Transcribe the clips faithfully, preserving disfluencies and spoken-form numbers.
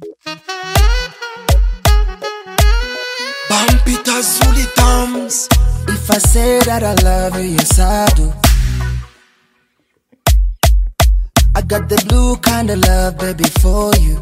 Pampita Zuli Toms. If I say that I love you, yes I do. I got the blue kind of love, baby, for you.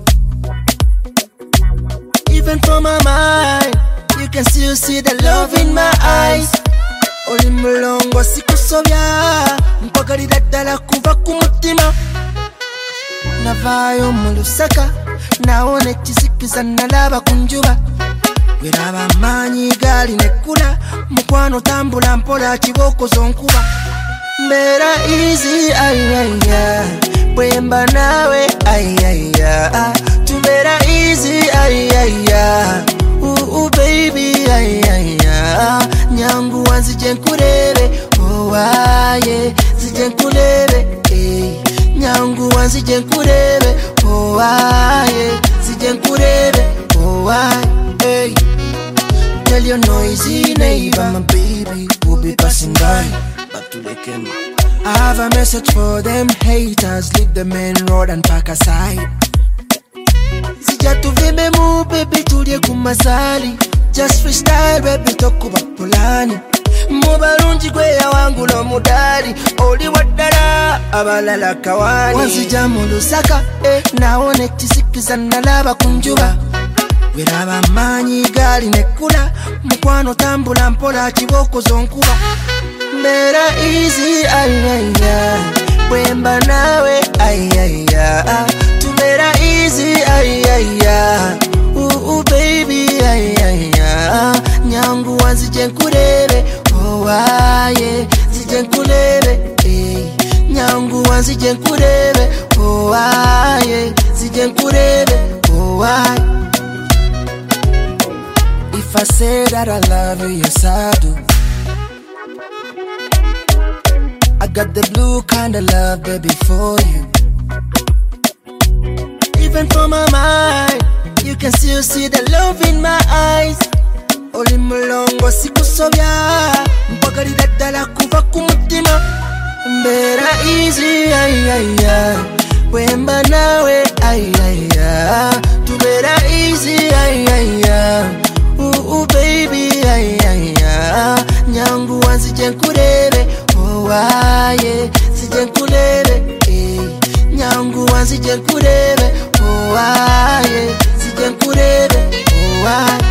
Even from my mind, you can still see the love in my eyes. Oli mulongo sikusobya, mpagalira ddala kuva ku mutima. Navaayo mu lusaka, nawona ekisikiza nalaba ku njuba. Weraba amaanyi gaali nekkula, mukwano tambula mpola kibooko zonkuba. Mbeera easy, ayaya, bwemba naawe, ayaya. Tubeera easy, ayaya, ooh baby, ayaya. Nyangu wanzije nkulebe, oh aye, zije nkulebe, eh. Nyangu wanzije nkulebe, oh aye, zije nkulebe, oh aye, eh. Tell your noisy neighbor, my baby will be passing by. Back to the camera. I have a message for them haters. Leave the main road and park aside. Sija tuvimbe mu baby tulye kumasali. Just freestyle baby tokuba pulani. Mubalungi gwe ya wangu lo mudali. Oli wadala abalala kawani. Wanzija mu lusaka eh, naone ekisikiza nalaba ku njuba. Weraba amaanyi gaali nekkula, mukwano tambula mpola kibooko zonkuba. Mbeera easy, ayaya, bwemba naawe, ayaya. Tubeera easy, ayaya, ooh baby, ayaya. Nyangu wanzije nkulebe, oh aye, zije nkulebe, eh. Nyangu wanzije nkulebe, oh aye, zije nkulebe, oh aye. If I say that I love you, yes I do. I got the blue kind of love, baby, for you. Even from my mind, you can still see the love in my eyes. Oli mulongo sikusobya, mpagalira ddala kuva ku mutima. Mbeera easy, ayaya, bwemba naawe, ayaya. Tubeera easy, ayaya, ooh baby, ayaya. Nyangu wanzije nkulebe, oh aye, zije nkulebe, eh. Nyangu wanzije nkulebe, oh aye, zije nkulebe, oh aye.